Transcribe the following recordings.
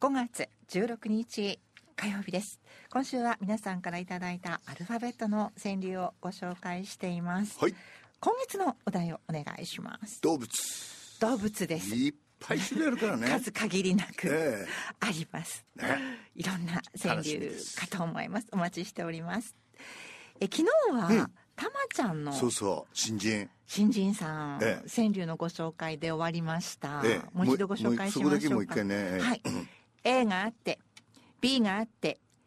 5月16日火曜日です。今週は皆さんからいただいたアルファベットの川柳をご紹介しています。 はい。 今月のお題をお願いします。 動物です。 いっぱい種類あるからね。 数限りなく、あります、いろんな川柳かと思います。お待ちしております。昨日は、たまちゃんの新人さん、川柳のご紹介で終わりました。もう一度ご紹介しましょうか。 そこだけもう一回ね。 はい。A があって B があって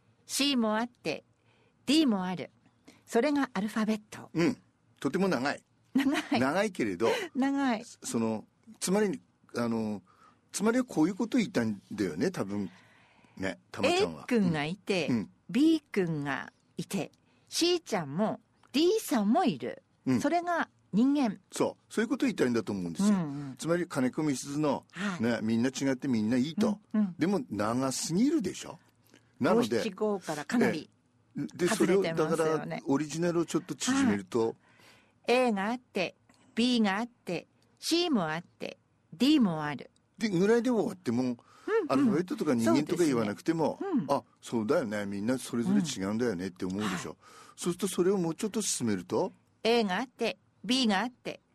C もあって D もある。それがアルファベット。 とても長いけれど長い。 つまりはこういうことを言いたいんだよね、多分ね。たまちゃんは A 君がいて、B 君がいて C ちゃんも D さんもいる、それが人間。 そういうことを言いたいんだと思うんですよ、つまり金子みすずの、みんな違ってみんないいと、でも長すぎるでしょ。なので五七五からかなり外れてますよね。 だからオリジナルをちょっと縮めると、 A があって B があって C もあって D もあるでぐらいで終わっても、アルファベットとか人間とか言わなくても、そうだよね、みんなそれぞれ違うんだよねって思うでしょ、そうするとそれをもうちょっと進めると A があって B があって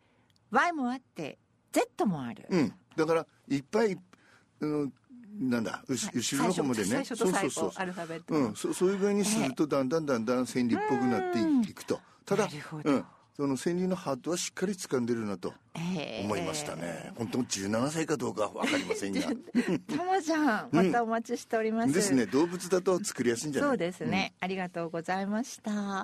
Y もあって Z もある、 だからいっぱい、なんだ、後ろの方までね、 最初と最後アルファベットそういう具合にするとだんだん川柳っぽくなっていくと。ただその川柳のハートはしっかり掴んでるなと思いましたね。本当に17歳かどうかは分かりませんがたまちゃん、またお待ちしております、 ですね。動物だと作りやすいんじゃない。 そうですね、ありがとうございました。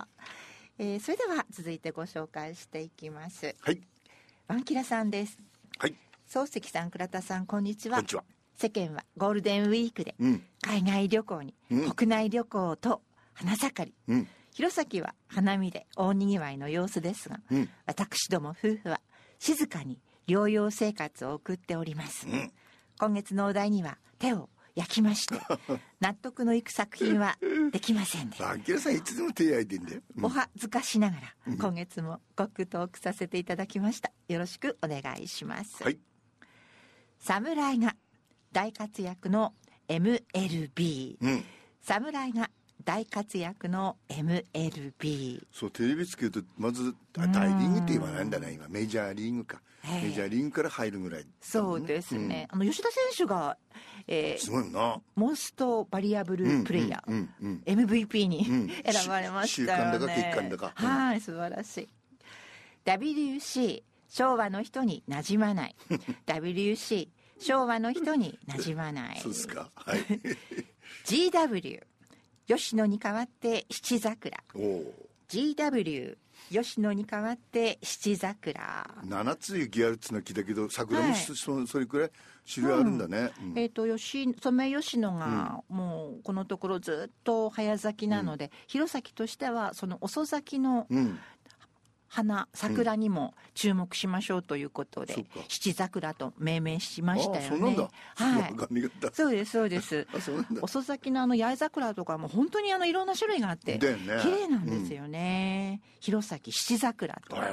それでは続いてご紹介していきます。 はい。 ワンキラさんです。 はい。 漱石さん、倉田さん、こんにちは。 こんにちは。 世間はゴールデンウィークで、海外旅行に、国内旅行と花盛り、弘前は花見で大にぎわいの様子ですが、私ども夫婦は静かに療養生活を送っております、今月のお題には手を焼きまして納得のいく作品はできませんでアンキラさんいつでも手焼いてんだよ、 お恥ずかしながら、今月もご句トークさせていただきました。よろしくお願いします。 はい。 侍が大活躍の MLB、侍が大活躍の MLB。 そうテレビつけるとまず大リーグって言わないんだね、今メジャーリーグか、メジャーリーグから入るぐらい、 そうですね、吉田選手が、 すごいな、 モンストバリアブルプレイヤー、MVP に、選ばれましたよね。 週間だか月間だか、 はい、素晴らしい。 WC 昭和の人に馴染まないWC 昭和の人に馴染まないそうですか、はい。 GW 吉野に代わって七桜。GW 吉野に代わって七桜。 7つ雪あるっつうのは聞いたけど、桜も、それくらい種類あるんだね。 ソメイヨシノがもうこのところずっと早咲きなので、弘前としてはその遅咲きの桜にも注目しましょうということで、七桜と命名しましたよね。そうなんだ。 はい。 そうですそうです。遅咲きの八重桜とかも本当にいろんな種類があって綺麗なんですよね。弘前七桜と、はい、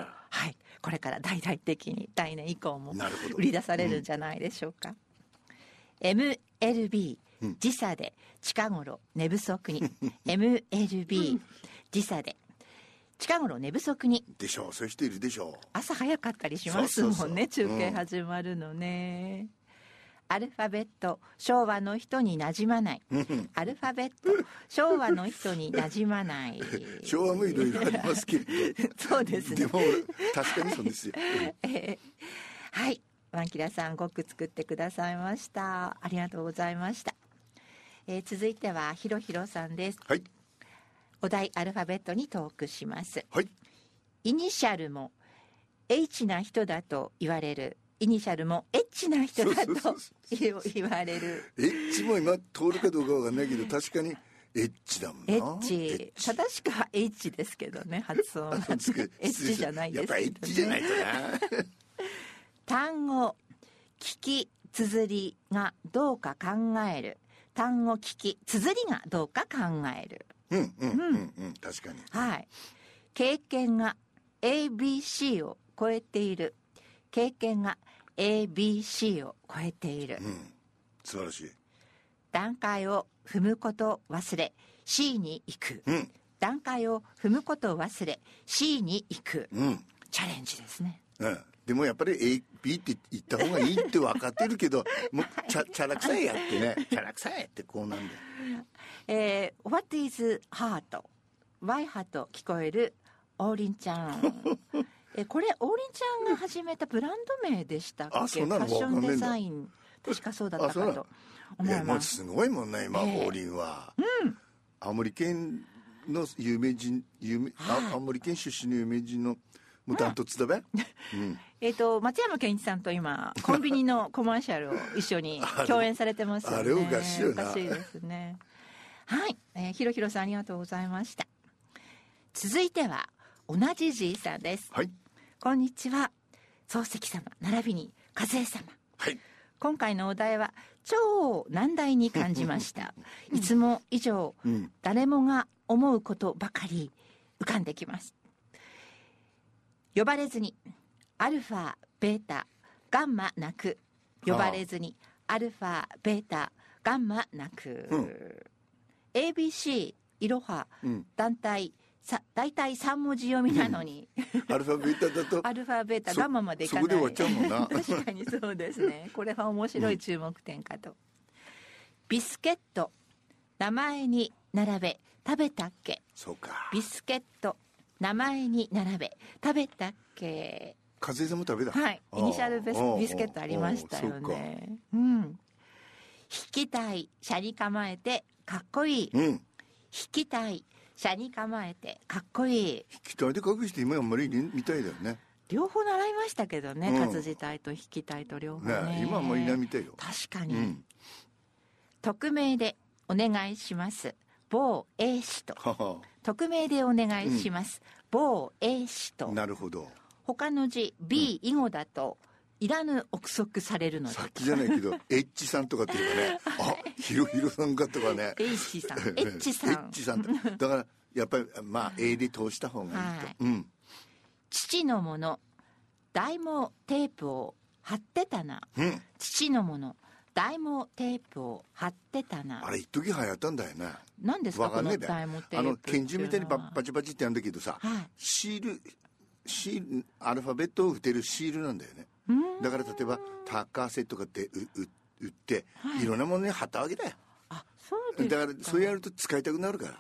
これから大々的に来年以降も売り出されるんじゃないでしょうか。MLB 時差で近頃寝不足にMLB 時差で近頃寝不足にでしょう。そういう人いるでしょう。 朝早かったりしますもんね。中継始まるのね。アルファベット昭和の人に馴染まないアルファベット昭和の人に馴染まない昭和もいろいろありますけれどそうですね。 でも確かにそうですよ。 はい、ワンキラさんごく作ってくださいました。ありがとうございました。続いてはひろひろさんです。 はい。 お題アルファベットにトークします。 はい。 イニシャルも H な人だと言われる。イニシャルもエッチな人だと言われる。 エッチも今通るかどうかわかんないけど、確かにエッチだもんな。 エッチ。正しくは H ですけどね、発音は。エッチじゃないですけど、ね。 やっぱエッチじゃないとな。 単語、聞き、綴りがどうか考える。単語、聞き、綴りがどうか考える。 確かに。 はい。経験が ABC を超えている。経験が ABC を超えている。 素晴らしい。 段階を踏むこと忘れ C に行く、段階を踏むこと忘れ C に行く、チャレンジですね。 でもやっぱり A、B って言った方がいいって分かってるけどもうチャラくさいやってねチャラくさいってこうなんだよ。 What is heart? Why heart? 聞こえる王林ちゃんこれ王林ちゃんが始めたブランド名でしたっけ？ そんなのファッションデザイン確かそうだったかと思います。 すごいもんね今、王林は、青森県の有名人青森県出身の有名人のダントツだべ、 松山ケンイチさんと今コンビニのコマーシャルを一緒に共演されてますよね。 あれおかしいよな。 おかしいですね。はい、ひろひろさんありがとうございました。続いては同じじいさんです。 はい、 こんにちは。漱石様並びに和江様、 はい、 今回のお題は超難題に感じましたいつも以上、誰もが思うことばかり浮かんできます。呼ばれずにアルファベータガンマなく、呼ばれずにアルファベータガンマなく、ABC いろは、大体3文字読みなのにアルファベータだとアルファベータガンマまでいかない。 そこで終わっちゃうもんな確かにそうですね。これは面白い注目点かと、ビスケット名前に並べ食べたっけ。 そうか、 ビスケット名前に並べ食べたっけ。 和江さんも食べた。 はい、イニシャルビスケットありましたよね。引きたい車に構えてかっこいい、引きたい車に構えてかっこいい。 引きたいで隠して今あんまりみたいだよね。 両方習いましたけどね、活字体と引き体と両方 ね今あんまりいないみたいよ。 確かに、匿名でお願いします某 A 氏と匿名でお願いします、某 A 氏と。 なるほど。 他の字 B 以後だといらぬ憶測されるので、 さっきじゃないけどエッチさんとかっていうかねひろひろさんかとかね H さんエッチさんエッチさんだからやっぱりまあ A で通した方がいいと、 父のもの大毛テープを貼ってたな、父のもの大毛テープを貼ってたな。 あれ一時流行ったんだよね。 何ですかこの大毛テープっていうのは。 拳銃みたいにバチバチってやるんだけどさ、シールアルファベットを打てるシールなんだよね。だから例えばタッセとかって売って、いろんなものに貼ったわけだよ。 あ、そうですか。 だからそうやると使いたくなるから。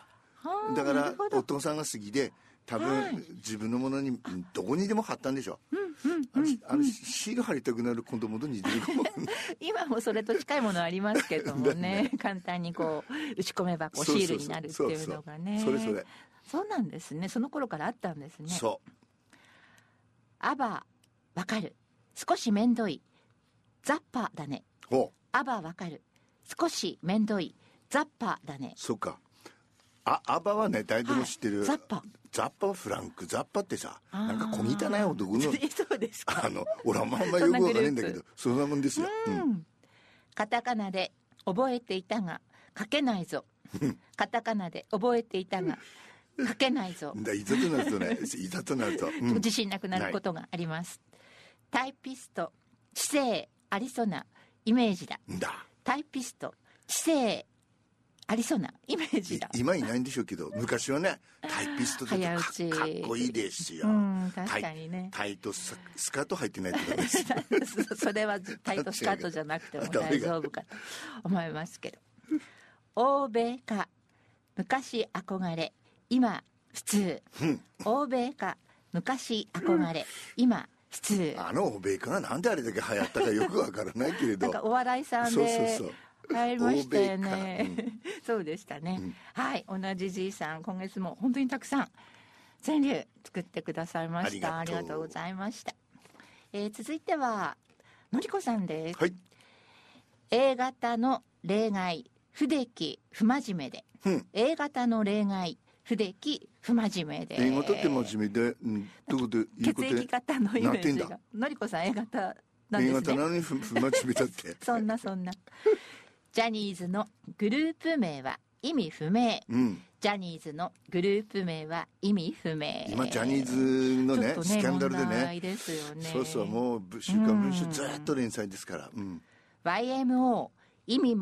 だからお父さんが好きで多分、自分のものにどこにでも貼ったんでしょ。シール貼りたくなる子供と似てるかも今もそれと近いものありますけどもね簡単にこう打ち込めばこうシールになるっていうのがね。そうなんですね。その頃からあったんですね。 そうアバわかる少しめんどいザッパだね。アバわかる少しめんどいザッパだね。 そうか。アバはね誰でも知ってる、 ザッパはフランクザッパってさなんか小汚い男のそうですか。 俺はあんまよくわかんないんだけどそんなもんですよ。 カタカナで覚えていたが書けないぞカタカナで覚えていたが書けないぞいざとなるとねいざとなると、 自信なくなることがあります。タイピスト知性ありそうなイメージだ。タイピスト知性ありそうなイメージだ。 今いないんでしょうけど昔はねタイピストってかっこいいですよ。 確かにね。 タイとスカート入ってないとかねそれはタイとスカートじゃなくても大丈夫かと思いますけど欧米か昔憧れ今普通、欧米か昔憧れ今普通。 欧米かがなんであれだけ流行ったかよくわからないけれどなんかお笑いさんで入りましたよね、そうでしたね、はい。同じじいさん今月も本当にたくさん川柳作ってくださいました。ありがとうございました。続いてはのりこさんです。A 型の例外不出来不真面目で、A 型の例外不出来不真面目で。 A 型って真面目で、どこで血液型のイメージが。のりこさん A 型なんですね。 A 型なのに不真面目だってそんなジャニーズのグループ名は意味不明、ジャニーズのグループ名は意味不明。 今ジャニーズのねスキャンダルでね。 ですよね。 そうもう週刊文春ずっと連載ですから、 YMO 意味も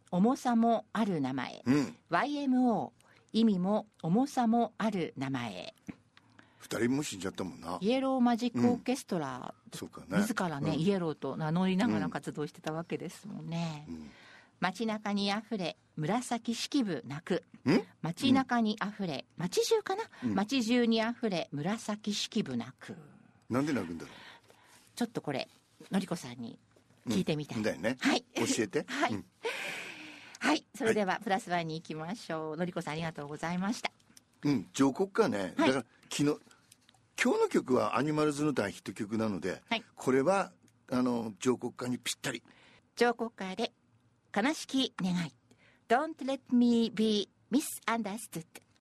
重さもある名前、YMO 意味も重さもある名前。 2人も死んじゃったもんな。 イエローマジックオーケストラ、 そうかね、 自らね、イエローと名乗りながら活動してたわけですもんね。街中にあふれ紫式部泣く。街中にあふれ、街中かな、街中にあふれ紫式部泣く。 なんで泣くんだろう。 ちょっとこれのりこさんに聞いてみたい、 だよね。 はい、 教えて。 はい、はい、それではプラスワンに行きましょう。のりこさんありがとうございました。 上国歌ね、だから今日の曲はアニマルズの大ヒット曲なので、これは上国歌にぴったり。 上国歌で悲しき願い Don't let me be misunderstood。